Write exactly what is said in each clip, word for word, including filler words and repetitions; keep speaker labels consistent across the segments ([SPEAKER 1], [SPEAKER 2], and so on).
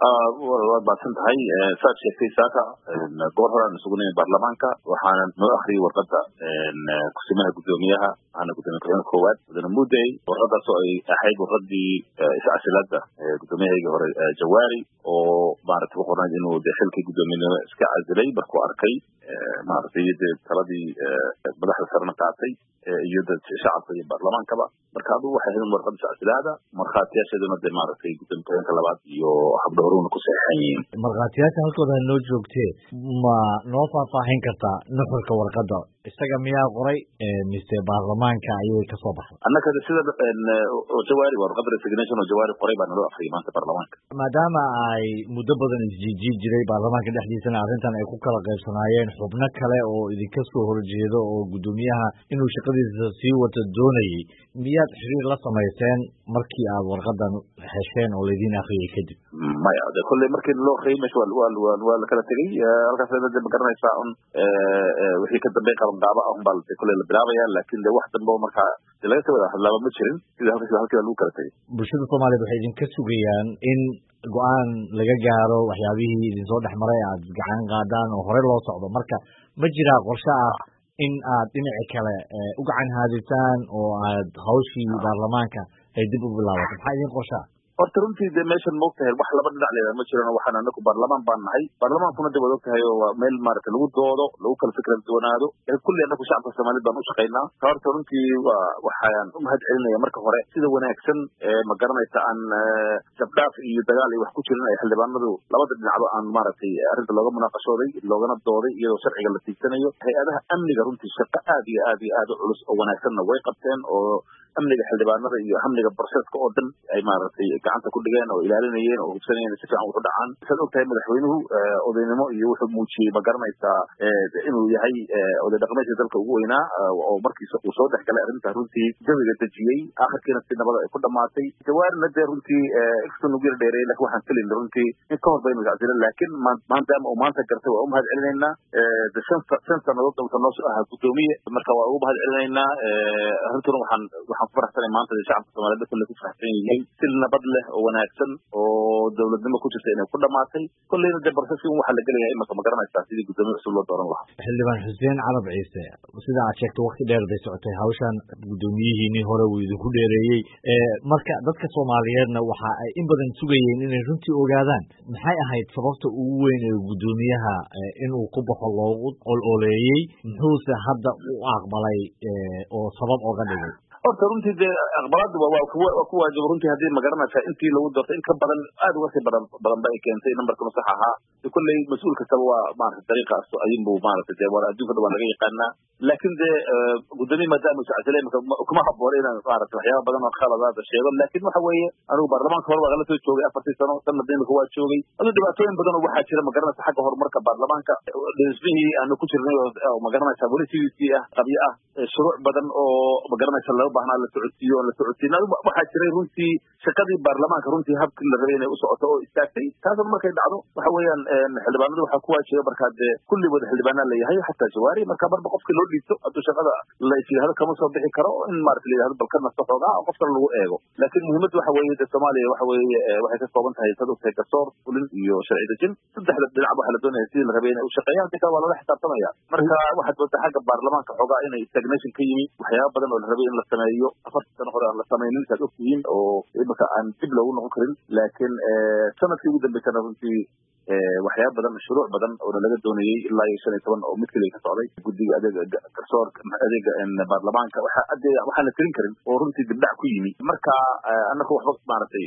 [SPEAKER 1] Ah, waa baadsan tahay saad sheegtay saaka goor horaan isugunay baarlamaanka waxaana noo akhriyay warqadda kusimaha guddoomiyaha waxaana guddoomiye ku-xigeenka koowaad mudane mudey warqadaas oo ay ahayd warqadii iscasilaada guddoomiyahaygii hore jawaari oo maaragtay ku qornayd inuu de xilkii guddoomiyenimo iska casilay markuu arkay maaragtay dee taladii madaxda sarena qaatay iyo dad shacabka iyo baarlamaankaba marka adigu waxay ahayd warqadda iscasilaada markhaatiyaasheeduna de maaragtay guddoomiye ku-xigeenka labaad iyo habdho horuna ku saxeexan yihiin
[SPEAKER 2] markhaatiyaasha halkooda noo joogtee ma noo faahfaahin kartaa nuxurka warqadda isaga miyaa qoray mise baarlamaanka ayay ka soo baxday
[SPEAKER 1] annaka sida jawaari waa warqadda resignation oo jawaari qoray baa naloo akhriyay maanta baarlamaanka
[SPEAKER 2] maadaama ay muddo badan isjiijiid jiray baarlamaanka dhexdiisana arrintan ay ku kala qaybsanaayeen xubno kale oo idinka soo horjeedo oo guddoomiyaha inuu shaqadiisa sii wato doonayay miyaad xiriir la samayseen markii aad warqadan hesheen oo laydiin akhriyay kadib
[SPEAKER 1] maya de kolley markii loo akhriyay meesha waa waa la kala tegey halkaas de ma garanaysaa un wixii ka dambeey qabanqaaba ah un baa de kolley la bilaabaya laakin de wax dambe oo markaa de laga soo wada hadlaaba ma jirin sida halkaas halkii baa lagu kala tegey
[SPEAKER 2] bulshada soomaaliyeed waxay idinka sugayaan in go-aan laga gaaro waxyaabihii idinsoo dhex maray aad gacan qaadaan oo horey loo socdo marka ma jiraa qorshe ah in aad dhinaci kale u gacan haadisaan oo aad hawshii baarlamaanka ay dib u bilaabato maxaa idin qorshaa
[SPEAKER 1] horta runtii de meeshan ma ogtahay wax laba dhinac leedahay ma jiran waxaan anaku baarlamaan baan nahay baarlamaankuna de waad ogtahay oo waa meel maaragtay lagu doodo lagu kala fikra duwanaado kulli anaku shacabka soomaaliyed baan u shaqaynaa ka horta runtii waa waxaan u mahad celinaya marka hore sida wanaagsan ma garanaysa aan jabdhaaf iyo dagaal iyo wax ku jirin ay xildhibaanadu labada dhinacba aan maaragtay arrinta looga munaaqashooday loogana dooday iyadoo sharciga la tiigsanayo hay-adaha amniga runtii shaqo aad iyo aad iyo aad u culus oo wanaagsanna way qabteen oo amniga xildhibaanada iyo amniga borseska oo dhan ay maaragtay gacanta ku dhigeen oo ilaalinayeen oo hubsanayeen si fiican wuxu dhacaan saad ogtahay madaxweynuhu odaynimo iyo wuxuu muujiyey ma garanaysaa inuu yahay oday dhaqameedka dalka ugu weynaa oo markiisa uu soo dhex galay arrinta runtii jawiga dejiyey akhirkiina si nabada ay ku dhamaatay jawaarina dee runtii inkastoo nagu yar dheereeyey lakin waxaan filayna runtii in ka hor baynu iscasilan laakin maadaama uu maanta gartay waa u mahad celinaynaa de shan shan sanadood dalka noo soo ahaa guddoomiye marka waa ugu mahad celinaynaa arrintuna waxaan waxaan ku faraxsanay maanta shacabka soomaaliyed kulle ku faraxsan yihiin si nabad leh oo wanaagsan oo dawladnimo ku jirta inay ku dhamaatay kolleyna dee barsaski un waxaa la gelayaa imaka ma garanaysaa sidii guddoomiye cusub loo dooran lahaa
[SPEAKER 2] xildhibaan xuseen carab ciise sida aad sheegtay wakti dheer bay socotay hawshan guddoomiyihiinii hore wuu idinku dheereeyey marka dadka soomaaliyeedna waxa ay in badan sugayeen inay runtii ogaadaan maxay ahayd sababta ugu weyn ee guddoomiyaha inuu ku baxo loogu ol-oleeyey muxuuse hadda u aqbalay oo sabab oga dhigay
[SPEAKER 1] horta runtii dee aqbalaadba waa waa ku waajib runtii haddii ma garanaysaa intii lagu doortay in ka badan aad uga sii badan badan ba ay keentay nambarkanu sax ahaa de kolley mas-uul kastaba waa maaragtay dariiqaas ayinbu maaragtay dee waa adduunka dhan waa laga yaqaanaa laakin dee guddoomiye maadaama iscasilay kuma habboona inaan maaragtay waxyaaba badan oo khaladaada sheego laakin waxa weeye anigu baarlamaanka hore waa kala soo joogay afartii sano sanadna imika waa joogay aduu dhibaatooyin badan oo waxaa jira ma garanaysa xagga horumarka baarlamaanka dhismihii aanu ku jirnay oo ma garanaysaa weli sidiisii ah qabyo ah shuruuc badan oo ma garanaysa laga baahnaa la socodsiiyo oo la socodsiin waxaa jiray runtii shaqadii baarlamaanka runtii habkii la rabay inay u socoto oo istaagtay taasna markay dhacdo waxa weeyaan xildhibaanadu waxaa ku waajiba markaa dee kulli wada xildhibaanaa layahay xataa jawaari marka marba qofkii loo dhiibto hadduu shaqada la isyidhahdo kama soo bixi karo in maarata la yidhahdo bal ka nasto xoogaa oo qof kale lagu eego laakin muhiimadda waxa weeye dee soomaaliya waxa weeye waxay ka kooban tahay sad ogtahay garsoor fulin iyo sharci dejin saddexda dhinac waxaa la doonaya sidii la rabay inay u shaqeeyaan si kale waa lala xisaabtamaya marka waxaad moodaa xagga baarlamaanka xoogaa inay stagnation ka yimi waxyaaba badan oo la rabay in la sameeyo afartii sano hore aan la samaynin saad ogtihiin oo imika aan dib loogu noqon karin laakin sanadkii ugu dambeysana runtii waxyaaba badan shuruuc badan oo laga doonayey ilaa iyo shan iyo toban oo mid keliya ka socday guddiga adeega garsoorka adeega baarlamaanka waxa ade waxaan la tirin karin oo runtii dibdhac ku yimi marka annaku waxba maaragtay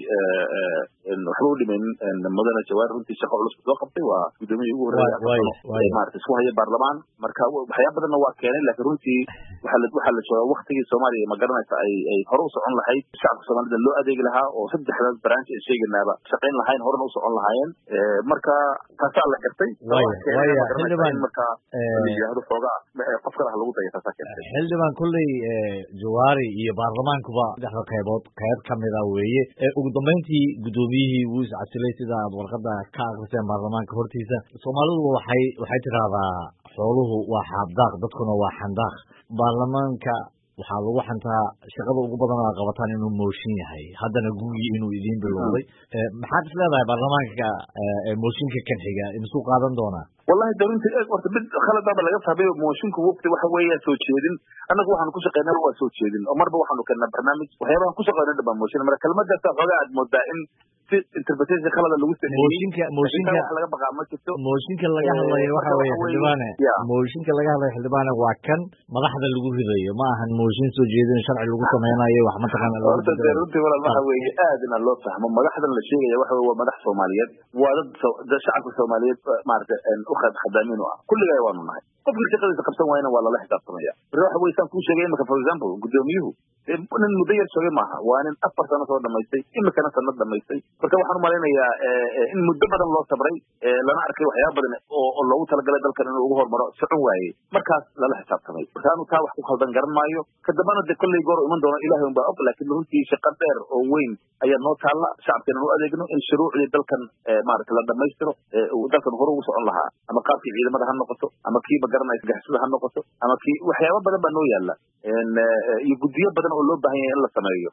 [SPEAKER 1] waxba u dhimaynin mudane jawaar runtii shaqo culus soo qabtay waa guddoomiye ugu horeeya maarata isku haya baarlamaan marka waxyaaba badanna waa keenay laakin runtii waxaa la waxaa la joogaa waktigii soomaaliya ma garanaysa ay ay hore u socon lahayd shacabka soomaalida loo adeegi lahaa oo saddexdaas branch ee sheeganaaba shaqayn lahayn horena u socon lahaayeen marka taasaa la gartay marka layihahdo xoogaa qof kale ha lagu daya taasaa keentay
[SPEAKER 2] xildhibaan kolley jawaari iyo baarlamaankuba saddexda qaybood qayb kamid ah weeye ugu dambeyntii guddoomiyihii wuu iscasilay sida aad warqada ka akriseen baarlamaanka hortiisa soomaalidu waxay waxay tiraahdaa xooluhu waa xaabdaaq dadkuna waa xandaaq baarlamaanka waxaa lagu xantaa shaqada ugu badan oo qabataan inuu mooshin yahay haddana gugii inuu idiin bilowday maxaad is leedahay baarlamaanka mooshinka kan xiga imisuu qaadan doonaa
[SPEAKER 1] wallahi dawrinta eeg horta mid khaladaaba laga fahmay mooshinka waqti waxa weeya soo jeedin annagu waxaanu ku shaqeynaa waa soo jeedin oo marba waxaanu keenaa barnaamij waxyaabahan ku shaqeynaa dhabaa mooshin marka kelmadaas xoogaa aad moodaa in si interpretation khalada lagu sameeyay
[SPEAKER 2] mooshinka mooshinka
[SPEAKER 1] wax laga baqaa ma jirto
[SPEAKER 2] mooshinka laga hadlayo waxa weeye xildhibaane mooshinka laga hadlayo xildhibaane waa kan madaxda lagu ridayo ma ahan mooshin soo jeedin sharci lagu sameynayo wax ma taqaan
[SPEAKER 1] horta runtii walaal waxa weeye aad in loo fahmo madaxdan la sheegaya waxa weeye waa madax Soomaaliyeed waa dad shacabka Soomaaliyeed maarta u khad khadaamin ah kulliga waanu nahay qofkii shaqadiisa qabsan waayna waa la xisaabtamaya waxa weeye san ku sheegay marka for example gudoomiyuhu nin mudayar soo maaha waa nin afar sano soo dhamaystay imikana sanad dhamaystay marka waxaan u maleynayaa in muddo badan loo sabray lana arkay waxyaabo badan oo loogu talagalay dalkan inuu ugu hormaro socon waayay markaas lala xisaabtamay marka aanu taa wax ku khaldan garan maayo kadibana de kolley goor iman doono ilaahay unbaa og laakiin runtii shaqo dheer oo weyn ayaa noo taalla shacabkeena u adeegno in shuruucdii dalkan maaragta la dhamaystiro dalkan hore ugu socon lahaa ama qaabkii ciidamada ha noqoto ama kii magaranaysa gaxsada ha noqoto ama kii waxyaabo badan baa noo yaalla iyo guddiyo badan oo loo baahan yahay in la sameeyo